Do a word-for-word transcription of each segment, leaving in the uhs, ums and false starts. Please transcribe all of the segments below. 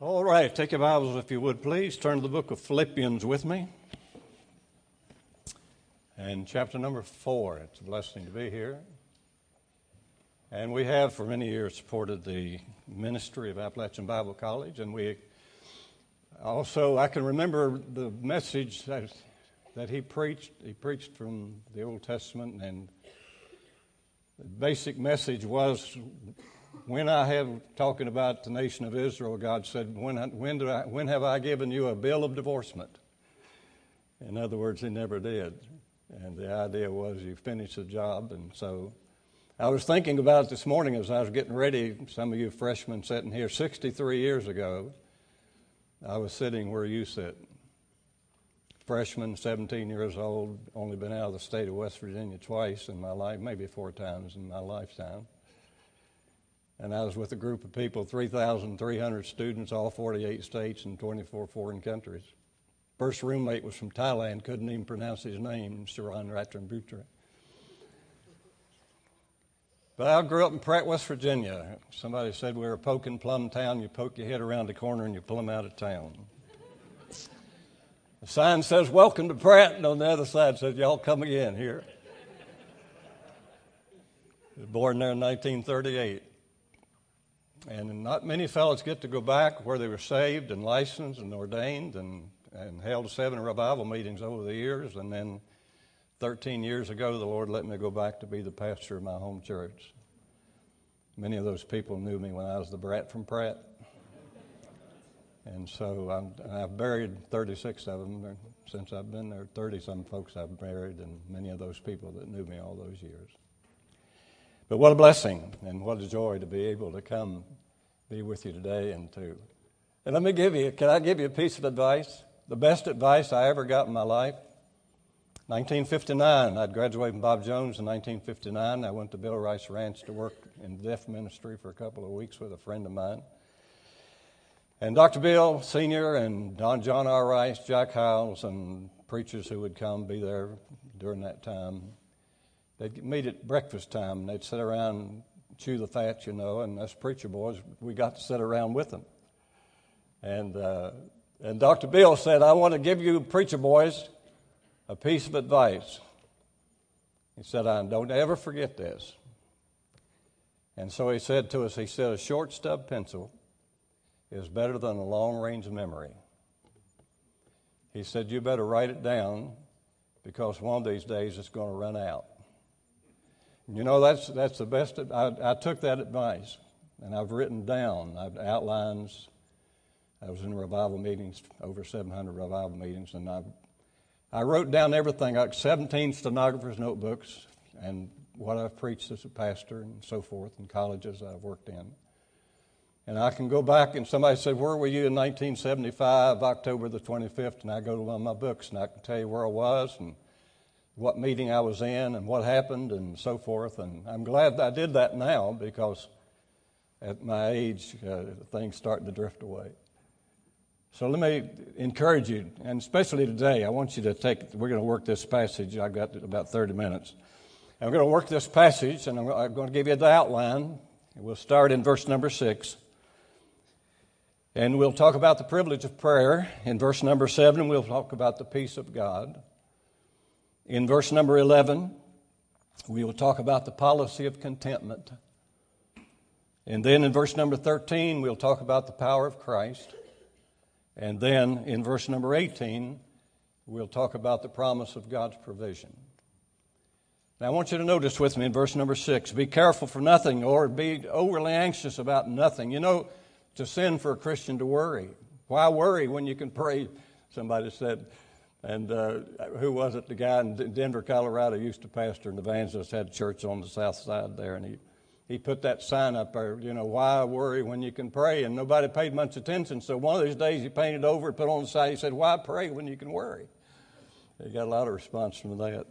All right, take your Bibles if you would, please. Turn to the book of Philippians with me. And chapter number four. It's a blessing to be here. And we have for many years supported the ministry of Appalachian Bible College. And we also, I can remember the message that, that he preached. He preached from the Old Testament, and the basic message was, when I have talking about the nation of Israel, God said, when, when, do I, when have I given you a bill of divorcement? In other words, he never did. And the idea was you finish the job. And so I was thinking about it this morning as I was getting ready. Some of you freshmen sitting here, sixty-three years ago, I was sitting where you sit. Freshman, seventeen years old, only been out of the state of West Virginia twice in my life, maybe four times in my lifetime. And I was with a group of people, three thousand three hundred students, all forty-eight states and twenty-four foreign countries. First roommate was from Thailand, couldn't even pronounce his name, Sharon Ratrenbutra. But I grew up in Pratt, West Virginia. Somebody said we were poking plum town. You poke your head around the corner and you plumb out of town. The sign says, "Welcome to Pratt," and on the other side says, "Y'all come again here." I was born there in nineteen thirty-eight. And not many fellows get to go back where they were saved and licensed and ordained and, and held seven revival meetings over the years. And then thirteen years ago, the Lord let me go back to be the pastor of my home church. Many of those people knew me when I was the brat from Pratt. And so I'm, I've buried thirty-six of them since I've been there. thirty-some folks I've buried, and many of those people that knew me all those years. But what a blessing and what a joy to be able to come be with you today. And to, and let me give you, can I give you a piece of advice? The best advice I ever got in my life. nineteen fifty-nine, I'd graduated from Bob Jones in nineteen fifty-nine. I went to Bill Rice Ranch to work in deaf ministry for a couple of weeks with a friend of mine. And Doctor Bill Senior and Don John R. Rice, Jack Hiles, and preachers who would come be there during that time, they'd meet at breakfast time, and they'd sit around and chew the fat, you know, and us preacher boys, we got to sit around with them. And uh, and Doctor Bill said, "I want to give you preacher boys a piece of advice." He said, "I don't ever forget this." And so he said to us, he said, "A short stub pencil is better than a long-range memory." He said, "You better write it down, because one of these days it's going to run out." You know, that's that's the best. I, I took that advice, and I've written down I've outlines. I was in revival meetings, over seven hundred revival meetings, and I I wrote down everything, like seventeen stenographers' notebooks, and what I've preached as a pastor and so forth, in colleges I've worked in. And I can go back, and somebody said, "Where were you in nineteen seventy-five, October the twenty-fifth?" And I go to one of my books, and I can tell you where I was and what meeting I was in and what happened and so forth. And I'm glad I did that now, because at my age, uh, things starting to drift away. So let me encourage you, and especially today, I want you to take, we're going to work this passage. I've got about thirty minutes. And we're going to work this passage, and I'm going to give you the outline. We'll start in verse number six. And we'll talk about the privilege of prayer. In verse number seven, we'll talk about the peace of God. In verse number eleven, we will talk about the policy of contentment. And then in verse number thirteen, we'll talk about the power of Christ. And then in verse number eighteen, we'll talk about the promise of God's provision. Now I want you to notice with me in verse number six, "Be careful for nothing," or be overly anxious about nothing. You know, it's a sin for a Christian to worry. Why worry when you can pray? Somebody said. And uh, who was it? The guy in Denver, Colorado, used to pastor an evangelist, had a church on the south side there, and he, he put that sign up there, you know, "Why worry when you can pray?" And nobody paid much attention. So one of these days he painted over and put on the side, he said, "Why pray when you can worry?" He got a lot of response from that.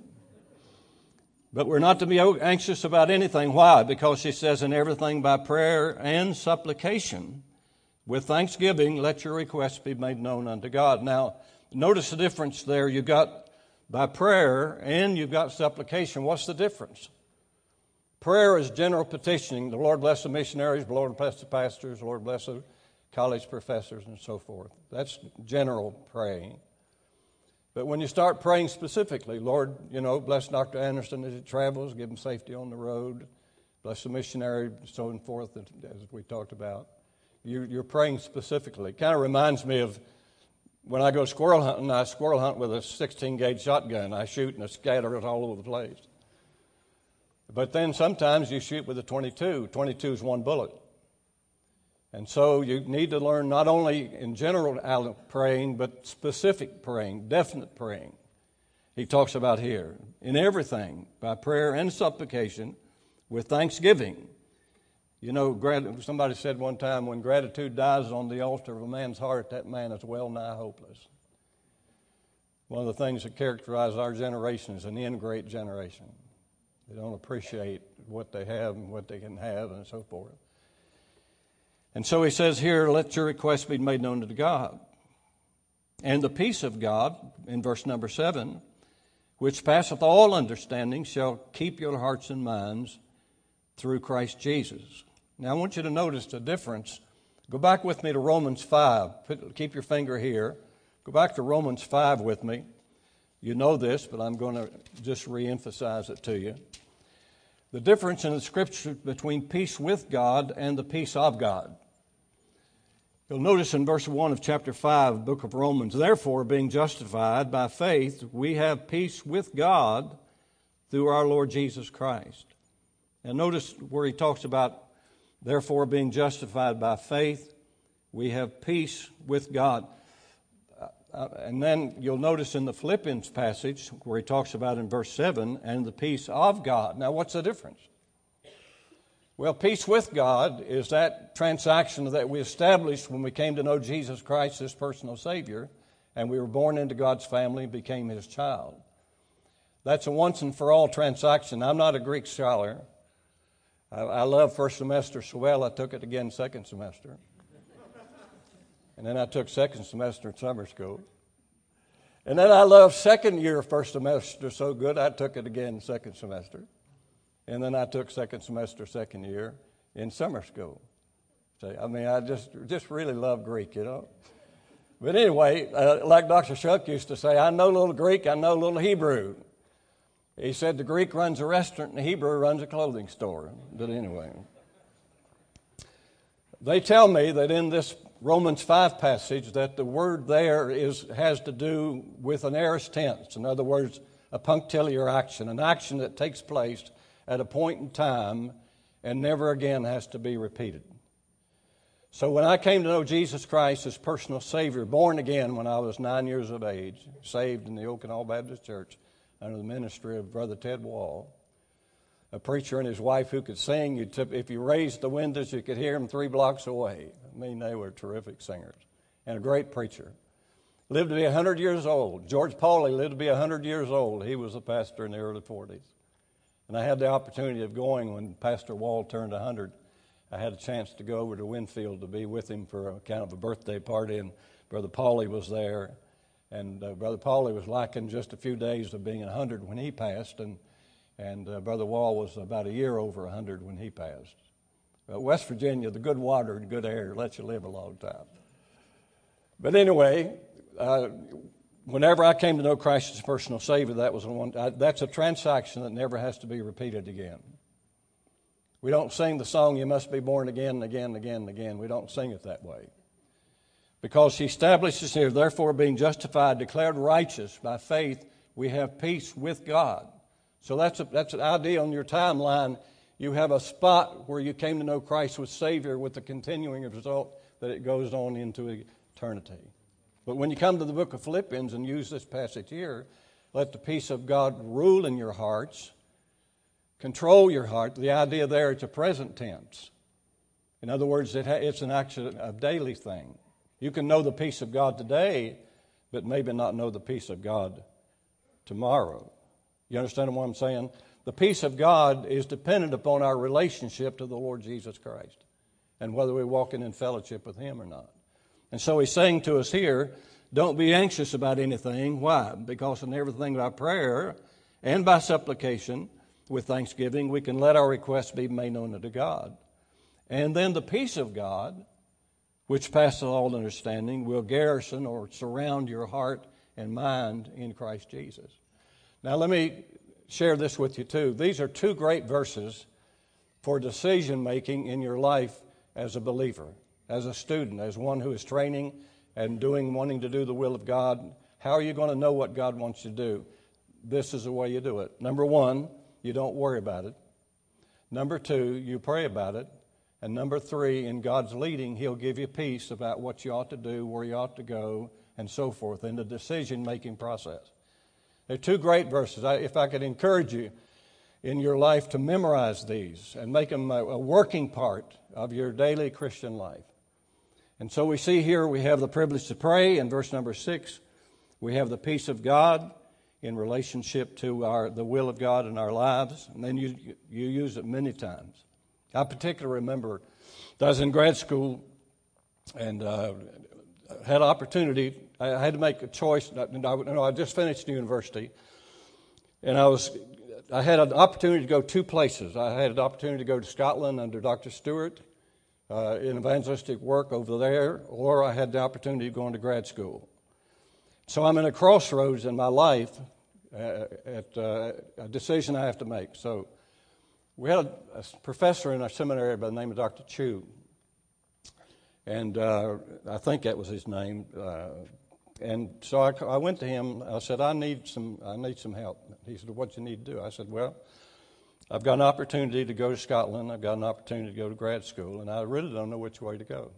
But we're not to be anxious about anything. Why? Because she says, "In everything by prayer and supplication, with thanksgiving, let your requests be made known unto God." Now, notice the difference there. You've got by prayer and you've got supplication. What's the difference? Prayer is general petitioning. The Lord bless the missionaries. The Lord bless the pastors. The Lord bless the college professors and so forth. That's general praying. But when you start praying specifically, Lord, you know, bless Doctor Anderson as he travels, give him safety on the road, bless the missionary, so and forth, as we talked about. You, you're praying specifically. It kind of reminds me of when I go squirrel hunting, I squirrel hunt with a sixteen gauge shotgun. I shoot and I scatter it all over the place. But then sometimes you shoot with a twenty-two. twenty-two is one bullet. And so you need to learn not only in general praying, but specific praying, definite praying. He talks about here, in everything, by prayer and supplication, with thanksgiving. You know, somebody said one time, when gratitude dies on the altar of a man's heart, that man is well nigh hopeless. One of the things that characterizes our generation is an ingrate generation. They don't appreciate what they have and what they can have and so forth. And so he says here, let your requests be made known to God. And the peace of God, in verse number seven, which passeth all understanding, shall keep your hearts and minds through Christ Jesus. Now I want you to notice the difference. Go back with me to Romans five. Put, keep your finger here. Go back to Romans five with me. You know this, but I'm going to just re-emphasize it to you. The difference in the Scripture between peace with God and the peace of God. You'll notice in verse one of chapter five, book of Romans, therefore, being justified by faith, we have peace with God through our Lord Jesus Christ. And notice where he talks about, therefore, being justified by faith, we have peace with God. Uh, and then you'll notice in the Philippians passage where he talks about in verse seven, and the peace of God. Now, what's the difference? Well, peace with God is that transaction that we established when we came to know Jesus Christ as personal Savior, and we were born into God's family and became His child. That's a once and for all transaction. I'm not a Greek scholar. I, I love first semester so well, I took it again second semester. And then I took second semester in summer school. And then I loved second year first semester so good, I took it again second semester. And then I took second semester, second year in summer school. So, I mean, I just just really love Greek, you know. But anyway, uh, like Doctor Shuck used to say, I know a little Greek, I know a little Hebrew. He said the Greek runs a restaurant and the Hebrew runs a clothing store. But anyway, they tell me that in this Romans five passage that the word there is has to do with an aorist tense. In other words, a punctiliar action, an action that takes place at a point in time and never again has to be repeated. So when I came to know Jesus Christ as personal Savior, born again when I was nine years of age, saved in the Okinawa Baptist Church under the ministry of Brother Ted Wall, a preacher and his wife who could sing. You tip, if you raised the windows, you could hear them three blocks away. I mean, they were terrific singers and a great preacher. Lived to be one hundred years old. George Pauley lived to be one hundred years old. He was a pastor in the early forties. And I had the opportunity of going when Pastor Wall turned one hundred. I had a chance to go over to Winfield to be with him for a kind of a birthday party, and Brother Pauley was there. And uh, Brother Pauley was lacking just a few days of being one hundred when he passed, and and uh, Brother Wall was about a year over one hundred when he passed. Uh, West Virginia, the good water and good air lets you live a long time. But anyway, uh, whenever I came to know Christ as personal Savior, that was one. I, that's a transaction that never has to be repeated again. We don't sing the song, "You must be born again and again and again and again." We don't sing it that way. Because he establishes here, therefore being justified, declared righteous by faith, we have peace with God. So that's a, that's an idea on your timeline. You have a spot where you came to know Christ as Savior with the continuing result that it goes on into eternity. But when you come to the book of Philippians and use this passage here, let the peace of God rule in your hearts, control your heart. The idea there, it's a present tense. In other words, it ha- it's an action, a daily thing. You can know the peace of God today, but maybe not know the peace of God tomorrow. You understand what I'm saying? The peace of God is dependent upon our relationship to the Lord Jesus Christ and whether we're walking in fellowship with Him or not. And so He's saying to us here, don't be anxious about anything. Why? Because in everything by prayer and by supplication with thanksgiving, we can let our requests be made known unto God. And then the peace of God, which passeth all understanding, will garrison or surround your heart and mind in Christ Jesus. Now let me share this with you too. These are two great verses for decision making in your life as a believer, as a student, as one who is training and doing, wanting to do the will of God. How are you going to know what God wants you to do? This is the way you do it. Number one, you don't worry about it. Number two, you pray about it. And number three, in God's leading, He'll give you peace about what you ought to do, where you ought to go, and so forth in the decision-making process. They're two great verses. I, if I could encourage you in your life to memorize these and make them a, a working part of your daily Christian life. And so we see here we have the privilege to pray. In verse number six, we have the peace of God in relationship to our the will of God in our lives. And then you you use it many times. I particularly remember that I was in grad school and uh, had an opportunity. I had to make a choice. And I, you know, I just finished university, and I was I had an opportunity to go two places. I had an opportunity to go to Scotland under Doctor Stewart uh, in evangelistic work over there, or I had the opportunity of going to grad school. So I'm in a crossroads in my life uh, at uh, a decision I have to make. So we had a, a professor in our seminary by the name of Doctor Chu, and uh, I think that was his name. Uh, and so I, I went to him. I said, "I need some. I need some help." He said, "What do you need to do?" I said, "Well, I've got an opportunity to go to Scotland. I've got an opportunity to go to grad school, and I really don't know which way to go."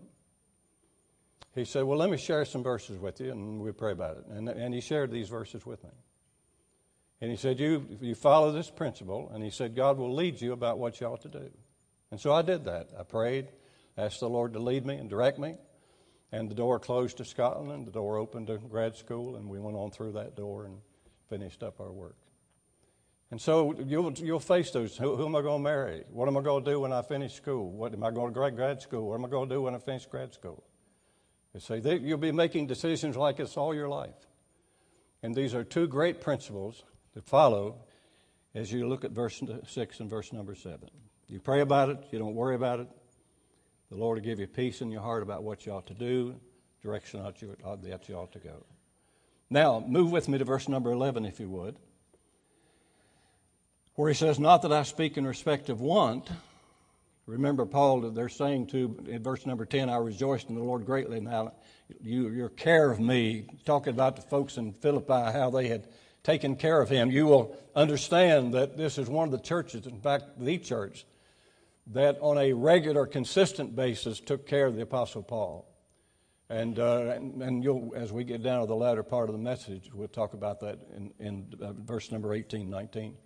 He said, "Well, let me share some verses with you, and we'll pray about it." And, and he shared these verses with me. And he said, you, you follow this principle, and he said, God will lead you about what you ought to do. And so I did that. I prayed, asked the Lord to lead me and direct me, and the door closed to Scotland, and the door opened to grad school, and we went on through that door and finished up our work. And so you'll, you'll face those. Who, who am I going to marry? What am I going to do when I finish school? What am I going to grad school? What am I going to do when I finish grad school? You see, they, you'll be making decisions like this all your life. And these are two great principles to follow as you look at verse six and verse number seven. You pray about it. You don't worry about it. The Lord will give you peace in your heart about what you ought to do, direction that you, that you ought to go. Now, move with me to verse number eleven, if you would, where he says, "Not that I speak in respect of want." Remember, Paul, they're saying to, in verse number ten, "I rejoiced in the Lord greatly." Now, you, your care of me, talking about the folks in Philippi, how they had taken care of him. You will understand that this is one of the churches, in fact, the church, that on a regular, consistent basis took care of the Apostle Paul. And, uh, and, and you'll, as we get down to the latter part of the message, we'll talk about that in, in uh, verse number eighteen, nineteen.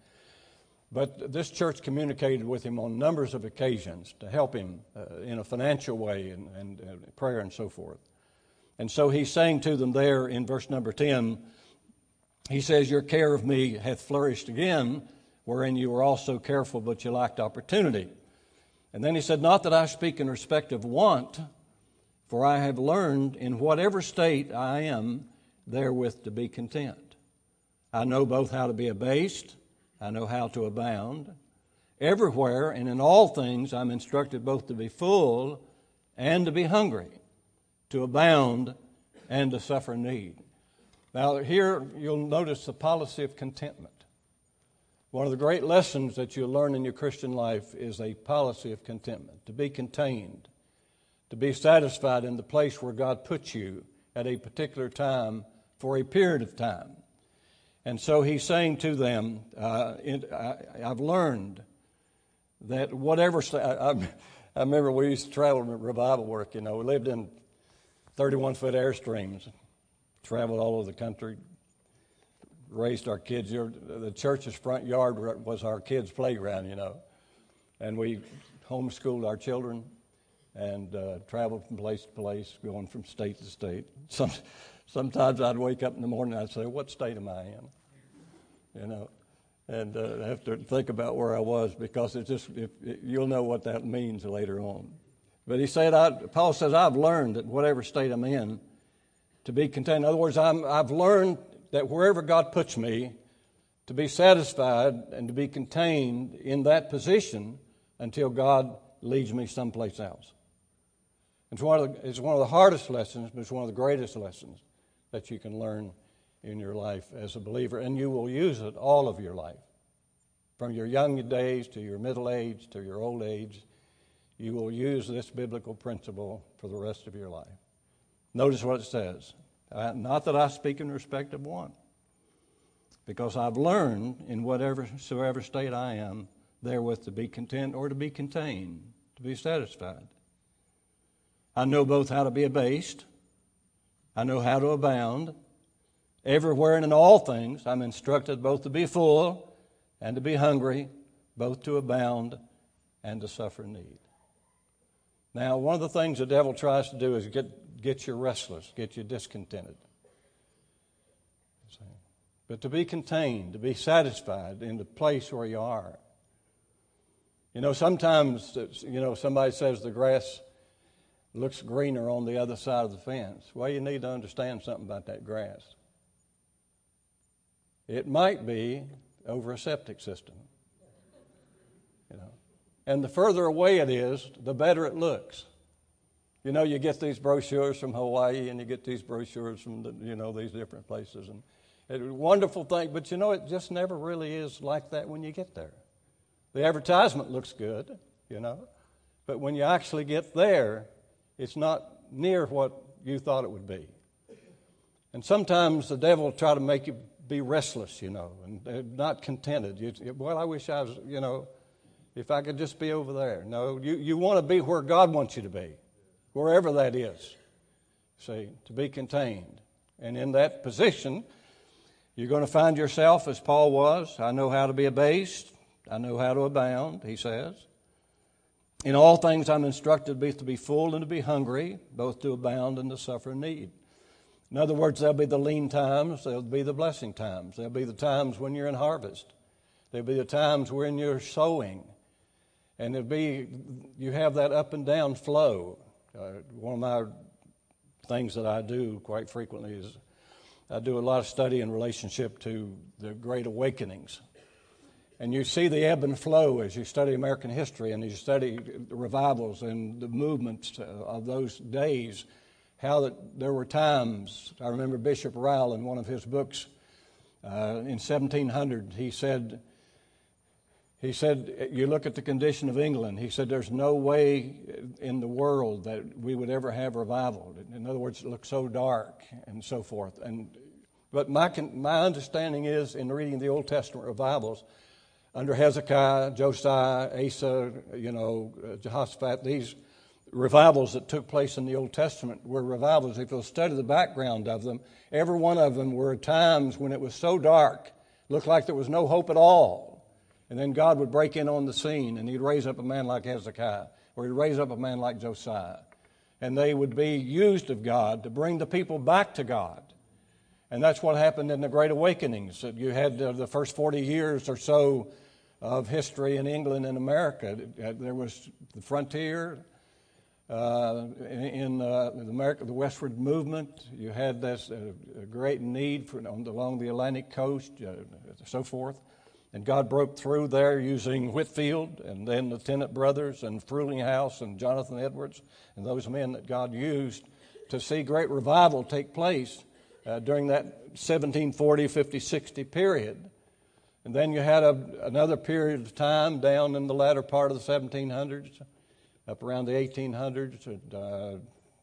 But this church communicated with him on numbers of occasions to help him uh, in a financial way and, and uh, prayer and so forth. And so he's saying to them there in verse number ten, he says, "Your care of me hath flourished again, wherein you were also careful, but you lacked opportunity." And then he said, "Not that I speak in respect of want, for I have learned in whatever state I am therewith to be content. I know both how to be abased, I know how to abound. Everywhere and in all things I'm instructed both to be full and to be hungry, to abound and to suffer need." Now here you'll notice the policy of contentment. One of the great lessons that you'll learn in your Christian life is a policy of contentment, to be contained, to be satisfied in the place where God puts you at a particular time for a period of time. And so he's saying to them, uh, it, I, I've learned that whatever, st- I, I remember we used to travel revival work, you know, we lived in thirty-one foot Airstreams, traveled all over the country, raised our kids. The church's front yard was our kids' playground, you know, and we homeschooled our children and uh, traveled from place to place, going from state to state. Some, sometimes I'd wake up in the morning and I'd say, "What state am I in?" You know, and uh, I have to think about where I was, because it's just, if, it, you'll know what that means later on. But he said, I, Paul says, "I've learned that whatever state I'm in, to be content." In other words, I'm, I've learned that wherever God puts me, to be satisfied and to be contained in that position until God leads me someplace else. It's one of the, it's one of the hardest lessons, but it's one of the greatest lessons that you can learn in your life as a believer, and you will use it all of your life. From your young days to your middle age to your old age, you will use this biblical principle for the rest of your life. Notice what it says. Uh, not that I speak in respect of one, because I've learned in whatever soever state I am, therewith to be content or to be contained, to be satisfied. I know both how to be abased, I know how to abound. Everywhere and in all things I'm instructed both to be full and to be hungry, both to abound and to suffer need. Now, one of the things the devil tries to do is get, get you restless, get you discontented. But to be contained, to be satisfied in the place where you are. You know, sometimes, you know, somebody says the grass looks greener on the other side of the fence. Well, you need to understand something about that grass. It might be over a septic system. You know, and the further away it is, the better it looks. You know, you get these brochures from Hawaii, and you get these brochures from, the, you know, these different places, and it's a wonderful thing, but you know, it just never really is like that when you get there. The advertisement looks good, you know, but when you actually get there, it's not near what you thought it would be. And sometimes the devil will try to make you be restless, you know, and not contented. You, well, I wish I was, you know, if I could just be over there. No, you, you want to be where God wants you to be, wherever that is, see, to be contained. And in that position, you're going to find yourself as Paul was. I know how to be abased. I know how to abound, he says. In all things I'm instructed both to be full and to be hungry, both to abound and to suffer need. In other words, there'll be the lean times, there'll be the blessing times. There'll be the times when you're in harvest. There'll be the times when you're sowing. And there'll be, you have that up and down flow. Uh, one of my things that I do quite frequently is I do a lot of study in relationship to the Great Awakenings. And you see the ebb and flow as you study American history and you study the revivals and the movements of those days, how that there were times. I remember Bishop Ryle in one of his books uh, in seventeen hundred, he said, he said, you look at the condition of England, he said, there's no way in the world that we would ever have revival. In other words, it looked so dark and so forth. And But my my understanding is, in reading the Old Testament revivals, under Hezekiah, Josiah, Asa, you know, Jehoshaphat, these revivals that took place in the Old Testament were revivals. If you'll study the background of them, every one of them were times when it was so dark, looked like there was no hope at all. And then God would break in on the scene, and he'd raise up a man like Hezekiah, or he'd raise up a man like Josiah. And they would be used of God to bring the people back to God. And that's what happened in the Great Awakenings. You had uh, the first forty years or so of history in England and America. There was the frontier uh, in uh, the, America, the westward movement. You had this uh, great need for, on, along the Atlantic coast, uh, so forth. And God broke through there using Whitefield and then the Tennant brothers and Frulinghouse and Jonathan Edwards and those men that God used to see great revival take place uh, during that seventeen forty, fifty, sixty period. And then you had a, another period of time down in the latter part of the seventeen hundreds, up around the eighteen hundreds, and, uh,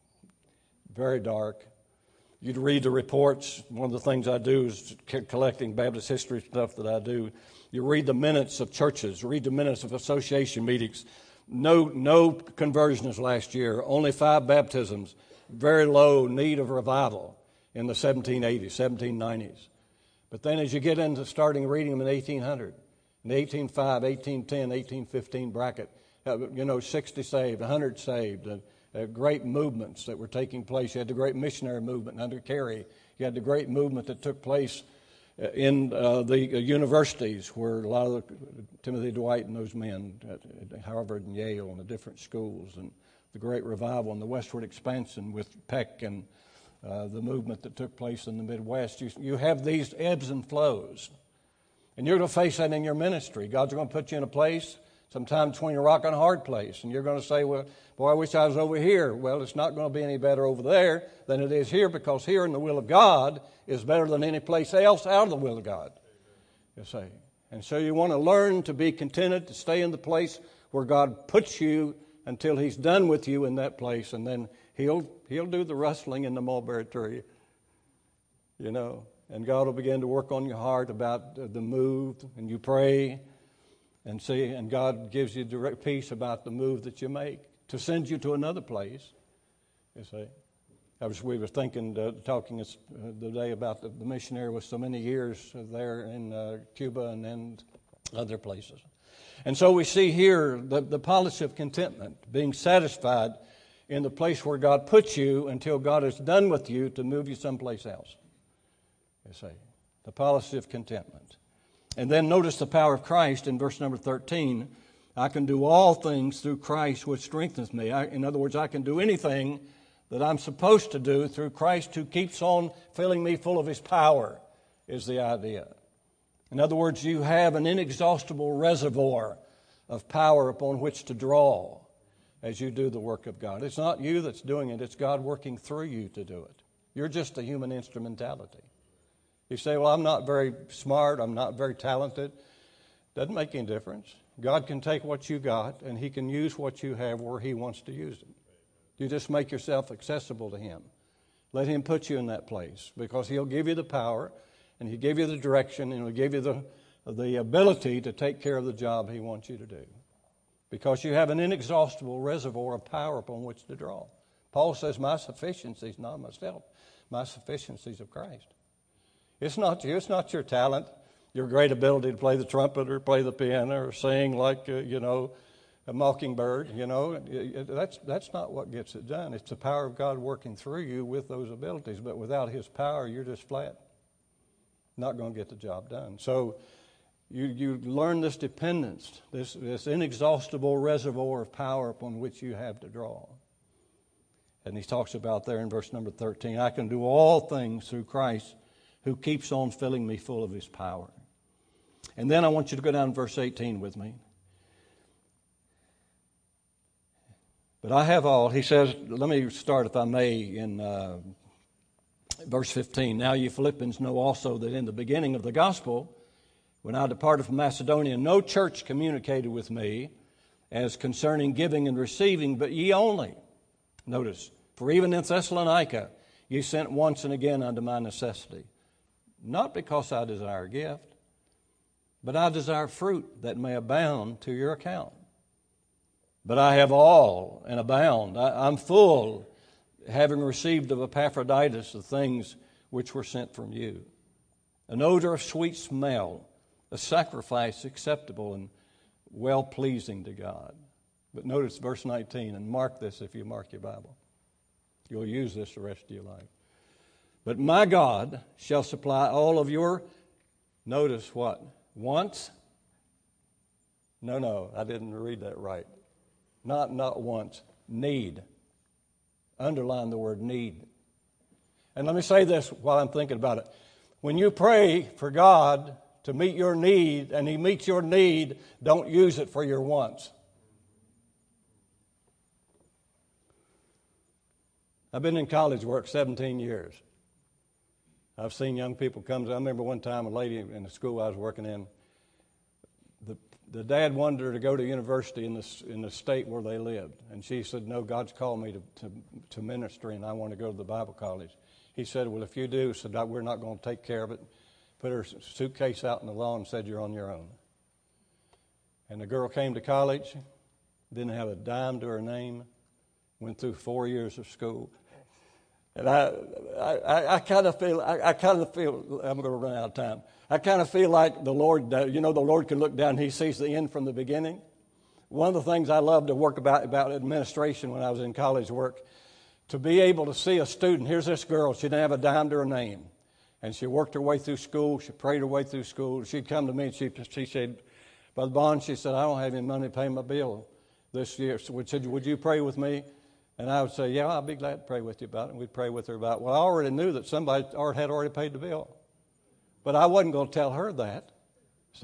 very dark. You'd read the reports. One of the things I do is collecting Baptist history stuff that I do. You read the minutes of churches, read the minutes of association meetings. No, no conversions last year, only five baptisms, very low need of revival in the seventeen eighties, seventeen nineties. But then as you get into starting reading them in eighteen hundred, in the eighteen oh five, eighteen ten, eighteen fifteen bracket, you know, sixty saved, one hundred saved, uh, uh, great movements that were taking place. You had the great missionary movement under Carey. You had the great movement that took place in uh, the uh, universities where a lot of the, Timothy Dwight and those men at, at Harvard and Yale and the different schools, and the great revival and the westward expansion with Peck and uh, the movement that took place in the Midwest. You, you have these ebbs and flows, and you're going to face that in your ministry. God's going to put you in a place Sometime between a rock and a hard place. And you're going to say, well, boy, I wish I was over here. Well, it's not going to be any better over there than it is here, because here in the will of God is better than any place else out of the will of God. You see. And so you want to learn to be contented, to stay in the place where God puts you until He's done with you in that place. And then He'll He'll do the rustling in the mulberry tree. You know. And God will begin to work on your heart about the move. And you pray. And see, and God gives you direct peace about the move that you make to send you to another place. You see, I was we were thinking, uh, talking this, uh, the day about the, the missionary with so many years there in uh, Cuba and then other places. And so we see here the, the policy of contentment, being satisfied in the place where God puts you until God is done with you to move you someplace else. You see, the policy of contentment. And then notice the power of Christ in verse number thirteen. I can do all things through Christ which strengthens me. I, in other words, I can do anything that I'm supposed to do through Christ who keeps on filling me full of His power, is the idea. In other words, you have an inexhaustible reservoir of power upon which to draw as you do the work of God. It's not you that's doing it. It's God working through you to do it. You're just a human instrumentality. You say, well, I'm not very smart, I'm not very talented. Doesn't make any difference. God can take what you got and He can use what you have where He wants to use it. You just make yourself accessible to Him. Let Him put you in that place, because He'll give you the power and He'll give you the direction and He'll give you the, the ability to take care of the job He wants you to do. Because you have an inexhaustible reservoir of power upon which to draw. Paul says, my sufficiency is not myself. My sufficiency is of Christ. It's not you. It's not your talent, your great ability to play the trumpet or play the piano or sing like, uh, you know, a mockingbird. You know, that's that's not what gets it done. It's the power of God working through you with those abilities. But without His power, you're just flat. Not going to get the job done. So you you learn this dependence, this this inexhaustible reservoir of power upon which you have to draw. And he talks about there in verse number thirteen, I can do all things through Christ who keeps on filling me full of His power. And then I want you to go down to verse eighteen with me. But I have all, he says, let me start, if I may, in uh, verse fifteen. Now you Philippians know also that in the beginning of the gospel, when I departed from Macedonia, no church communicated with me as concerning giving and receiving, but ye only. Notice, for even in Thessalonica, ye sent once and again unto my necessity. Not because I desire a gift, but I desire fruit that may abound to your account. But I have all and abound. I, I'm full, having received of Epaphroditus the things which were sent from you. An odor of sweet smell, a sacrifice acceptable and well-pleasing to God. But notice verse nineteen, and mark this if you mark your Bible. You'll use this the rest of your life. But my God shall supply all of your, notice what, wants? No, no, I didn't read that right. Not not once, need. Underline the word need. And let me say this while I'm thinking about it. When you pray for God to meet your need and He meets your need, don't use it for your wants. I've been in college work seventeen years. I've seen young people come. I remember one time a lady in the school I was working in, the, the dad wanted her to go to university in the, in the state where they lived. And she said, no, God's called me to, to, to ministry and I want to go to the Bible college. He said, well, if you do, said, we're not going to take care of it. Put her suitcase out in the lawn and said, you're on your own. And the girl came to college, didn't have a dime to her name, went through four years of school. And I, I, I kind of feel, I, I kind of feel, I'm going to run out of time. I kind of feel like the Lord, uh, you know, the Lord can look down and He sees the end from the beginning. One of the things I loved to work about, about administration when I was in college work, to be able to see a student. Here's this girl, she didn't have a dime to her name. And she worked her way through school, she prayed her way through school. She'd come to me and she, she said, Brother Bond, she said, I don't have any money to pay my bill this year. So we said, would you pray with me? And I would say, yeah, I'll be glad to pray with you about it. And we'd pray with her about it. Well, I already knew that somebody had already paid the bill. But I wasn't going to tell her that, see,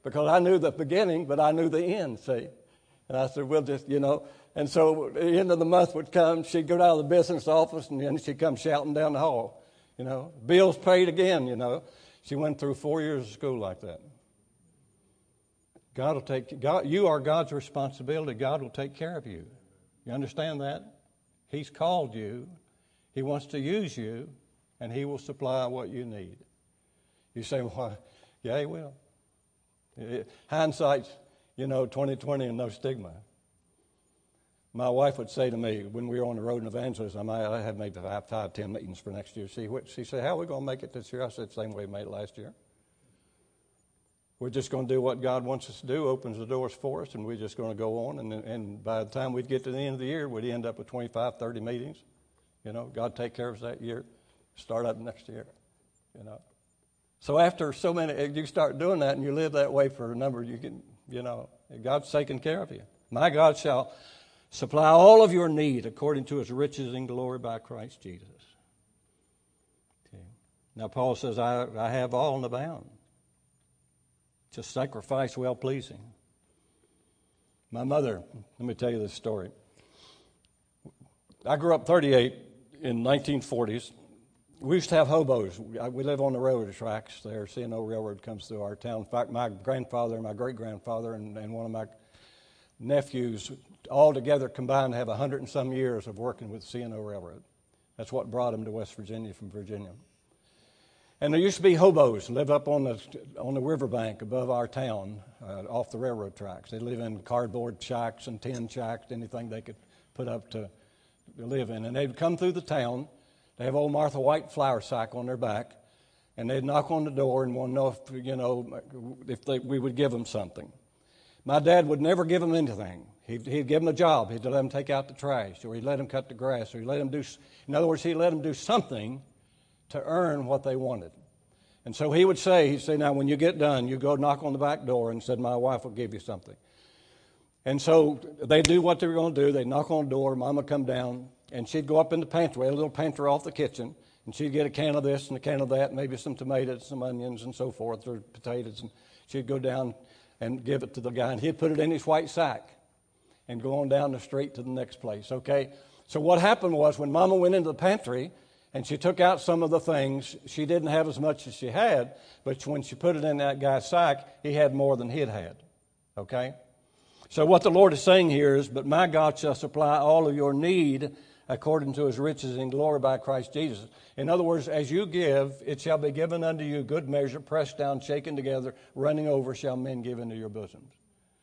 because I knew the beginning, but I knew the end, see. And I said, we'll just, you know. And so the end of the month would come. She'd go down to the business office, and then she'd come shouting down the hall, you know. Bills paid again, you know. She went through four years of school like that. God will take, God, you are God's responsibility. God will take care of you. You understand that? He's called you. He wants to use you, and He will supply what you need. You say, well, yeah, He will. Hindsight's, you know, twenty twenty and no stigma. My wife would say to me when we were on the road in evangelism, I, I had maybe five, five, ten meetings for next year. She, she said, how are we going to make it this year? I said, the same way we made it last year. We're just going to do what God wants us to do, opens the doors for us, and we're just going to go on. And, and by the time we'd get to the end of the year, we'd end up with twenty-five, thirty meetings. You know, God take care of us that year, start up next year, you know. So after so many, you start doing that and you live that way for a number, you can, you know, God's taking care of you. My God shall supply all of your need according to His riches in glory by Christ Jesus. Okay. Now Paul says, I, I have all and abound. Just sacrifice well-pleasing. My mother, let me tell you this story. I grew up thirty-eight in nineteen forties. We used to have hobos. We live on the railroad tracks there. C and O Railroad comes through our town. In fact, my grandfather and my great-grandfather and, and one of my nephews all together combined have a hundred and some years of working with C and O Railroad. That's what brought them to West Virginia from Virginia. And there used to be hobos live up on the on the riverbank above our town, uh, off the railroad tracks. They live in cardboard shacks and tin shacks, anything they could put up to, to live in. And they'd come through the town. They have old Martha White flour sack on their back, and they'd knock on the door and want to know if you know if they, we would give them something. My dad would never give them anything. He'd, he'd give them a job. He'd let them take out the trash, or he'd let them cut the grass, or he'd let them do. In other words, he'd let them do something to earn what they wanted. And so he would say, he'd say, now when you get done, you go knock on the back door and said, my wife will give you something. And so they'd do what they were going to do. They'd knock on the door, Mama would come down, and she'd go up in the pantry, a little pantry off the kitchen, and she'd get a can of this and a can of that, maybe some tomatoes, some onions and so forth, or potatoes, and she'd go down and give it to the guy, and he'd put it in his white sack and go on down the street to the next place, okay? So what happened was when Mama went into the pantry, and she took out some of the things. She didn't have as much as she had, but when she put it in that guy's sack, he had more than he'd had. Okay? So what the Lord is saying here is, but my God shall supply all of your need according to His riches in glory by Christ Jesus. In other words, as you give, it shall be given unto you good measure, pressed down, shaken together, running over, shall men give into your bosoms.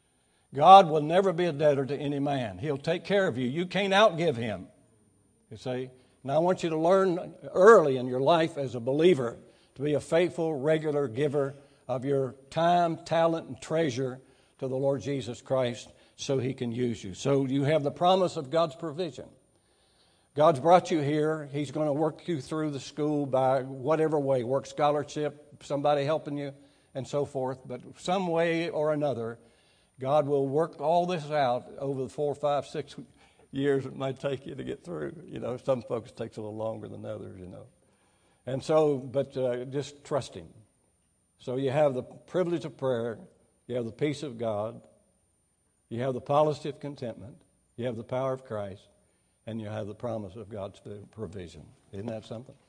God will never be a debtor to any man. He'll take care of you. You can't outgive Him. You see? And I want you to learn early in your life as a believer to be a faithful, regular giver of your time, talent, and treasure to the Lord Jesus Christ so He can use you. So you have the promise of God's provision. God's brought you here. He's going to work you through the school by whatever way, work scholarship, somebody helping you, and so forth. But some way or another, God will work all this out over the four, five, six years it might take you to get through. You know, some folks it takes a little longer than others, you know. And so, but uh, just trust Him. So you have the privilege of prayer, you have the peace of God, you have the policy of contentment, you have the power of Christ, and you have the promise of God's provision. Isn't that something?